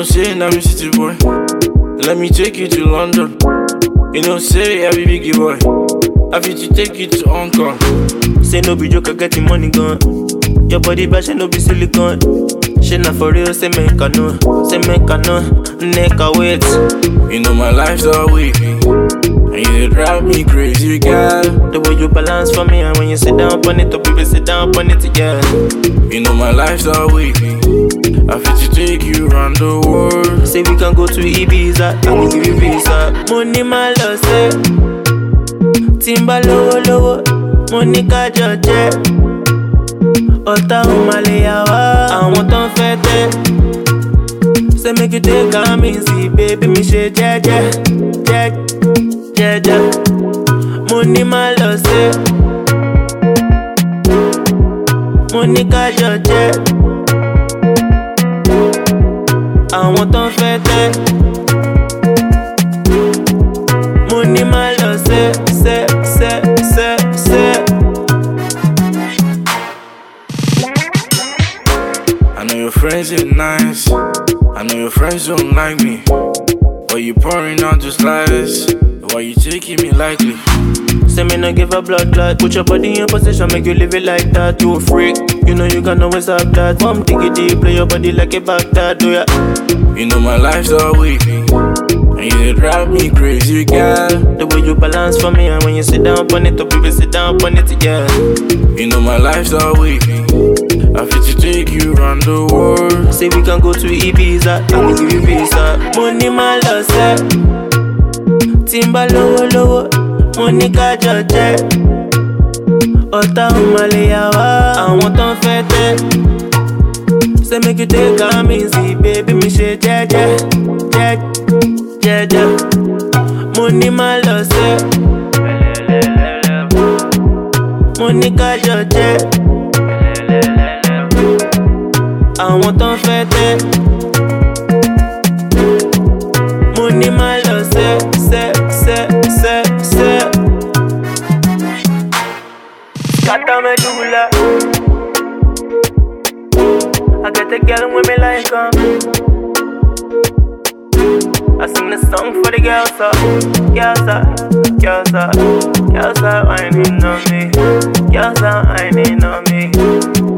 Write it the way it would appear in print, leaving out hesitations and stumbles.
say I'm a city boy. Let me take you to London. You know, say I be biggie boy. I fit to take you to Hong Kong. Say no be joke, I get the money gone. Your body bad, she no be silicone. She not for real, say make I know. Say make I know, neck I wait. You know my lifestyle wavy, and you drive me crazy, girl. The way you balance for me, and when you sit down on it, people sit down on it, yeah. You know my lifestyle wavy, I fit to take you around the world. Say we can go to Ibiza, I will give you visa. Money my love, say Timba lowo lowo, money ka George. Ọ̀tá ò mà lè yà wá, àwọn tó ń fẹ́ tẹ́. Say make you take am easy, baby, mi ṣe jẹ́jẹ́, jẹ́jẹ́. Money my love, say money ka George. Àwọn tó ń fẹ́ tẹ́. Money my love, say. I know your friends ain't nice, I know your friends don't like me, but you pouring out those lies, why you taking me lightly? Say me no give a blood clot. Put your body in position, make you live it like that. You a freak, you know you can always have that. Come dig it deep, play your body like a Baghdad, do ya? You know my lifestyle wavy, and you drive me crazy, girl. The way you balance for me, and when you sit down on it, people sit down on it, yeah. You know my lifestyle wavy, I fit to take you around the world. Say we can go to Ibiza, I will give you visa. Money my love, say Timba lowo lowo, money ka George. Ọ̀tá ò mà lè yà wá, àwọn tó ń fẹ́ tẹ́. Say make you take am easy, baby, mi ṣe jẹ́jẹ́, jẹ́jẹ́. Money my love, say money ka George. Àwọn tó ń fẹ́ tẹ́. Money my love, say. Scatter medulla. I get a girl with me like I sing the song for the girls up, girls are whining on me, girls are whining on me.